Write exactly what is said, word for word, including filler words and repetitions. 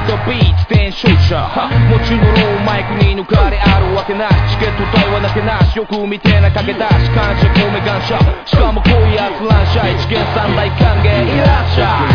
とビーツ転生者持ちのローマイクに抜かれあるわけなしチケット代はなけなしよく見てなかけ出し感謝込め感謝しかも濃いやつ乱射一元三大歓迎いらっしゃい